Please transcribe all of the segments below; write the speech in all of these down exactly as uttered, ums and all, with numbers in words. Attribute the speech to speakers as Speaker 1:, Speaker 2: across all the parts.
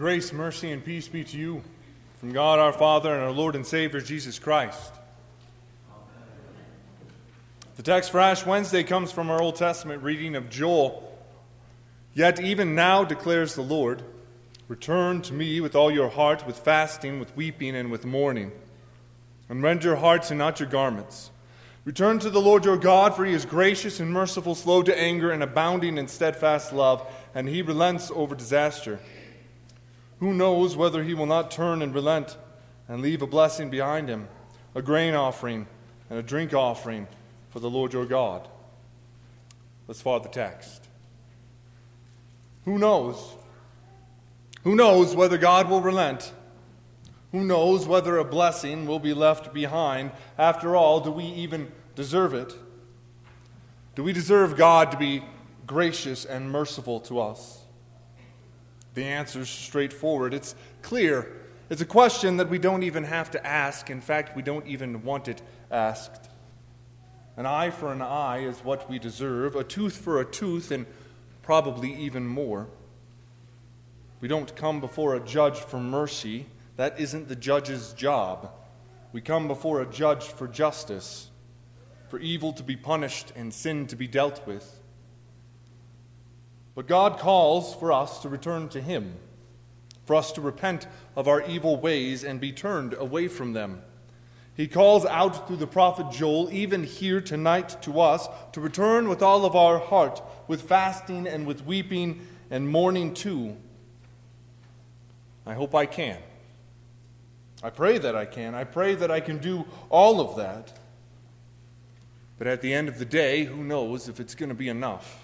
Speaker 1: Grace, mercy, and peace be to you from God our Father and our Lord and Savior Jesus Christ. Amen. The text for Ash Wednesday comes from our Old Testament reading of Joel. Yet even now declares the Lord, return to me with all your heart, with fasting, with weeping, and with mourning, and rend your hearts and not your garments. Return to the Lord your God, for he is gracious and merciful, slow to anger, and abounding in steadfast love, and he relents over disaster. Who knows whether he will not turn and relent and leave a blessing behind him, a grain offering and a drink offering for the Lord your God. Let's follow the text. Who knows? Who knows whether God will relent? Who knows whether a blessing will be left behind? After all, do we even deserve it? Do we deserve God to be gracious and merciful to us? The answer is straightforward. It's clear. It's a question that we don't even have to ask. In fact, we don't even want it asked. An eye for an eye is what we deserve, a tooth for a tooth, and probably even more. We don't come before a judge for mercy. That isn't the judge's job. We come before a judge for justice, for evil to be punished and sin to be dealt with. But God calls for us to return to him, for us to repent of our evil ways and be turned away from them. He calls out through the prophet Joel, even here tonight to us, to return with all of our heart, with fasting and with weeping and mourning too. I hope I can. I pray that I can. I pray that I can do all of that. But at the end of the day, who knows if it's going to be enough?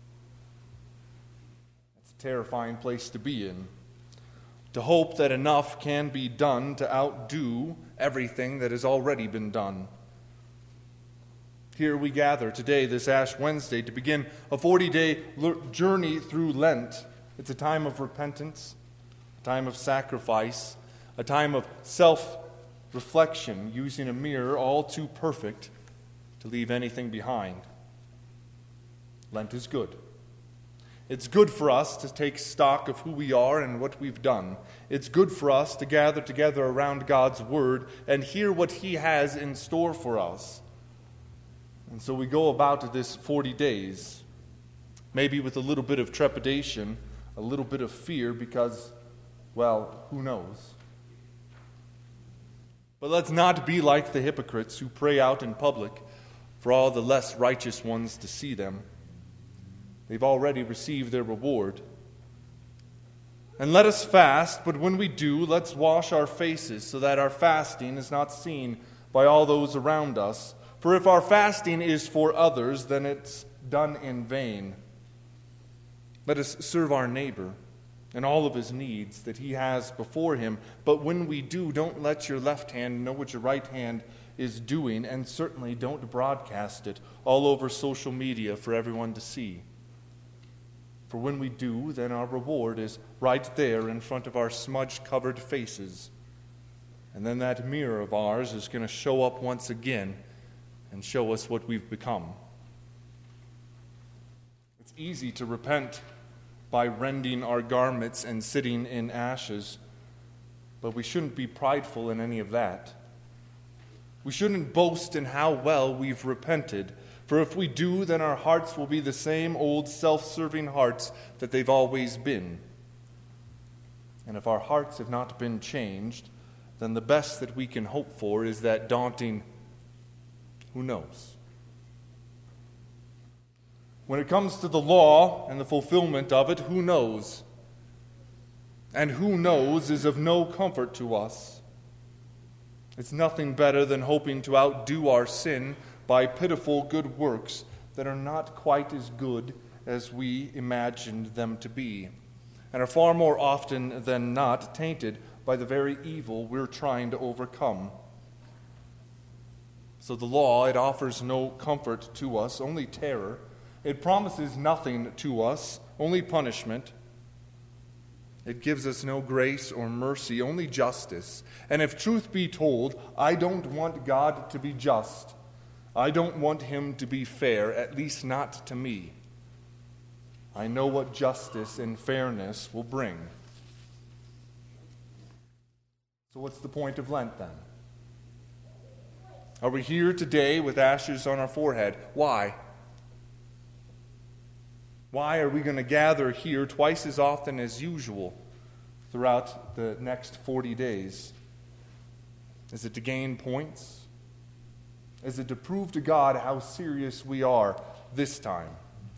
Speaker 1: Terrifying place to be in, to hope that enough can be done to outdo everything that has already been done. Here we gather today, this Ash Wednesday, to begin a forty-day journey through Lent. It's a time of repentance, a time of sacrifice, a time of self-reflection, using a mirror all too perfect to leave anything behind. Lent is good. It's good for us to take stock of who we are and what we've done. It's good for us to gather together around God's Word and hear what He has in store for us. And so we go about this forty days, maybe with a little bit of trepidation, a little bit of fear, because, well, who knows? But let's not be like the hypocrites who pray out in public for all the less righteous ones to see them. They've already received their reward. And let us fast, but when we do, let's wash our faces so that our fasting is not seen by all those around us. For if our fasting is for others, then it's done in vain. Let us serve our neighbor and all of his needs that he has before him. But when we do, don't let your left hand know what your right hand is doing, and certainly don't broadcast it all over social media for everyone to see. For when we do, then our reward is right there in front of our smudge-covered faces. And then that mirror of ours is going to show up once again and show us what we've become. It's easy to repent by rending our garments and sitting in ashes, but we shouldn't be prideful in any of that. We shouldn't boast in how well we've repented. For if we do, then our hearts will be the same old self-serving hearts that they've always been. And if our hearts have not been changed, then the best that we can hope for is that daunting, who knows? When it comes to the law and the fulfillment of it, who knows? And who knows is of no comfort to us. It's nothing better than hoping to outdo our sin by pitiful good works that are not quite as good as we imagined them to be, and are far more often than not tainted by the very evil we're trying to overcome. So the law, it offers no comfort to us, only terror. It promises nothing to us, only punishment. It gives us no grace or mercy, only justice. And if truth be told, I don't want God to be just. I don't want him to be fair, at least not to me. I know what justice and fairness will bring. So what's the point of Lent then? Are we here today with ashes on our forehead? Why? Why are we going to gather here twice as often as usual throughout the next forty days? Is it to gain points? Is it to prove to God how serious we are this time?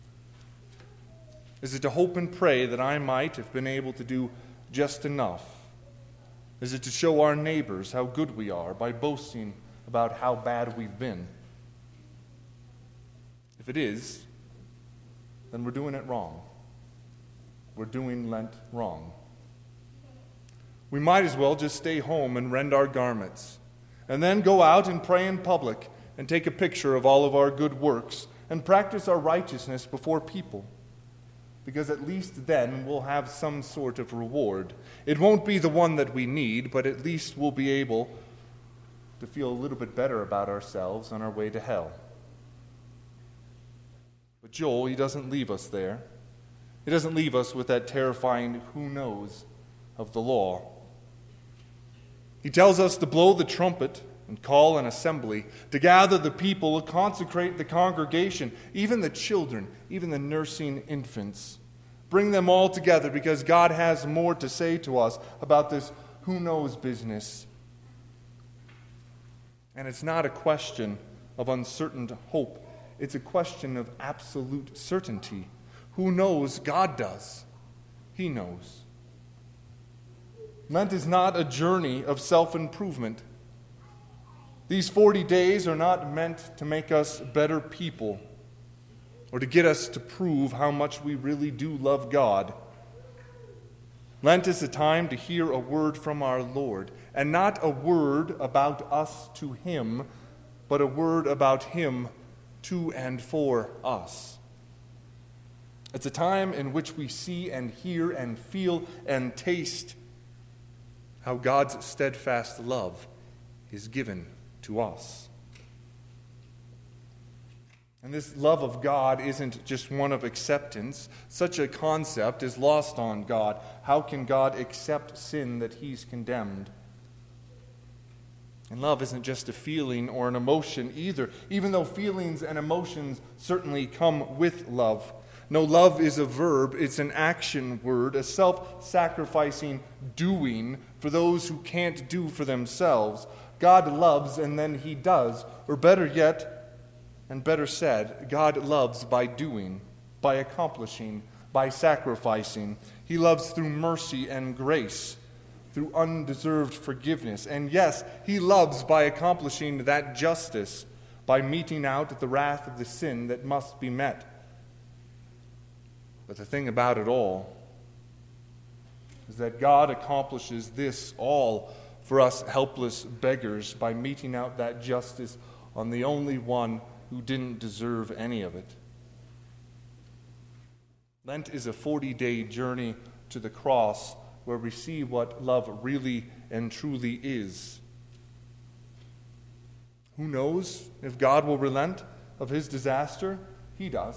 Speaker 1: Is it to hope and pray that I might have been able to do just enough? Is it to show our neighbors how good we are by boasting about how bad we've been? If it is, then we're doing it wrong. We're doing Lent wrong. We might as well just stay home and rend our garments, and then go out and pray in public and take a picture of all of our good works and practice our righteousness before people. Because at least then we'll have some sort of reward. It won't be the one that we need, but at least we'll be able to feel a little bit better about ourselves on our way to hell. But Joel, he doesn't leave us there. He doesn't leave us with that terrifying who knows of the law. He tells us to blow the trumpet and call an assembly, to gather the people, to consecrate the congregation, even the children, even the nursing infants. Bring them all together because God has more to say to us about this who knows business. And it's not a question of uncertain hope. It's a question of absolute certainty. Who knows? God does. He knows. Lent is not a journey of self-improvement. These forty days are not meant to make us better people or to get us to prove how much we really do love God. Lent is a time to hear a word from our Lord, and not a word about us to Him, but a word about Him to and for us. It's a time in which we see and hear and feel and taste how God's steadfast love is given to us. And this love of God isn't just one of acceptance. Such a concept is lost on God. How can God accept sin that He's condemned? And love isn't just a feeling or an emotion either, even though feelings and emotions certainly come with love. No, love is a verb, it's an action word, a self-sacrificing doing for those who can't do for themselves. God loves and then He does, or better yet, and better said, God loves by doing, by accomplishing, by sacrificing. He loves through mercy and grace, through undeserved forgiveness. And yes, He loves by accomplishing that justice, by meting out the wrath of the sin that must be met. But the thing about it all is that God accomplishes this all for us helpless beggars by meting out that justice on the only one who didn't deserve any of it. Lent is a forty-day journey to the cross where we see what love really and truly is. Who knows if God will relent of His disaster? He does.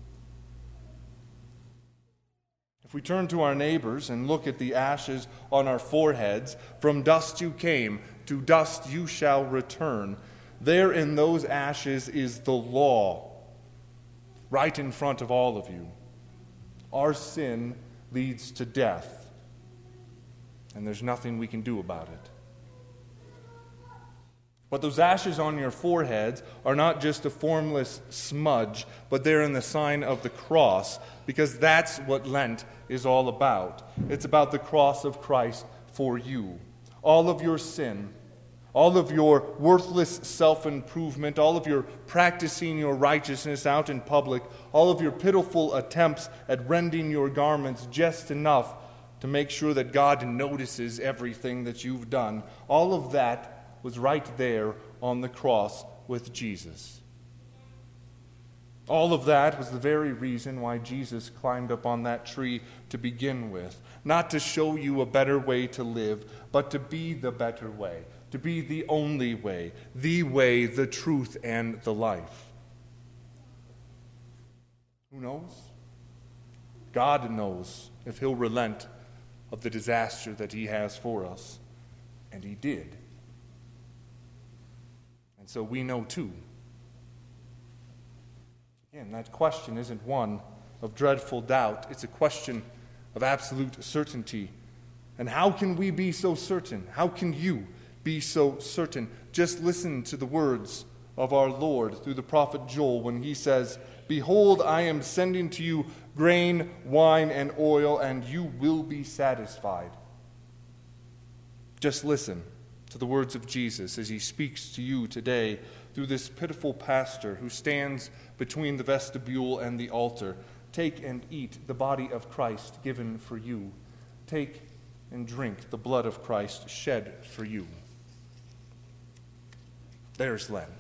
Speaker 1: If we turn to our neighbors and look at the ashes on our foreheads, from dust you came, to dust you shall return. There in those ashes is the law, right in front of all of you. Our sin leads to death, and there's nothing we can do about it. But those ashes on your foreheads are not just a formless smudge, but they're in the sign of the cross, because that's what Lent is all about. It's about the cross of Christ for you. All of your sin, all of your worthless self-improvement, all of your practicing your righteousness out in public, all of your pitiful attempts at rending your garments just enough to make sure that God notices everything that you've done, all of that was right there on the cross with Jesus. All of that was the very reason why Jesus climbed up on that tree to begin with. Not to show you a better way to live, but to be the better way, to be the only way, the way, the truth, and the life. Who knows? God knows if He'll relent of the disaster that He has for us. And he did. And so we know too. Again, that question isn't one of dreadful doubt. It's a question of absolute certainty. And how can we be so certain? How can you be so certain? Just listen to the words of our Lord through the prophet Joel when he says, "Behold, I am sending to you grain, wine, and oil, and you will be satisfied." Just listen to the words of Jesus as he speaks to you today through this pitiful pastor who stands between the vestibule and the altar. Take and eat the body of Christ given for you. Take and drink the blood of Christ shed for you. There's Lent.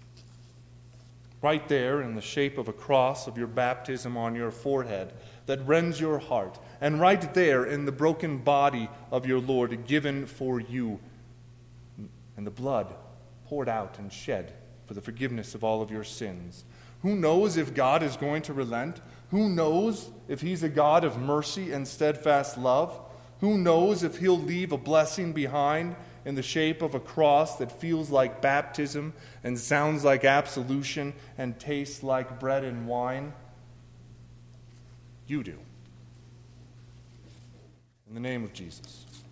Speaker 1: Right there in the shape of a cross of your baptism on your forehead that rends your heart. And right there in the broken body of your Lord given for you. And the blood poured out and shed for the forgiveness of all of your sins. Who knows if God is going to relent? Who knows if he's a God of mercy and steadfast love? Who knows if he'll leave a blessing behind in the shape of a cross that feels like baptism and sounds like absolution and tastes like bread and wine? You do. In the name of Jesus.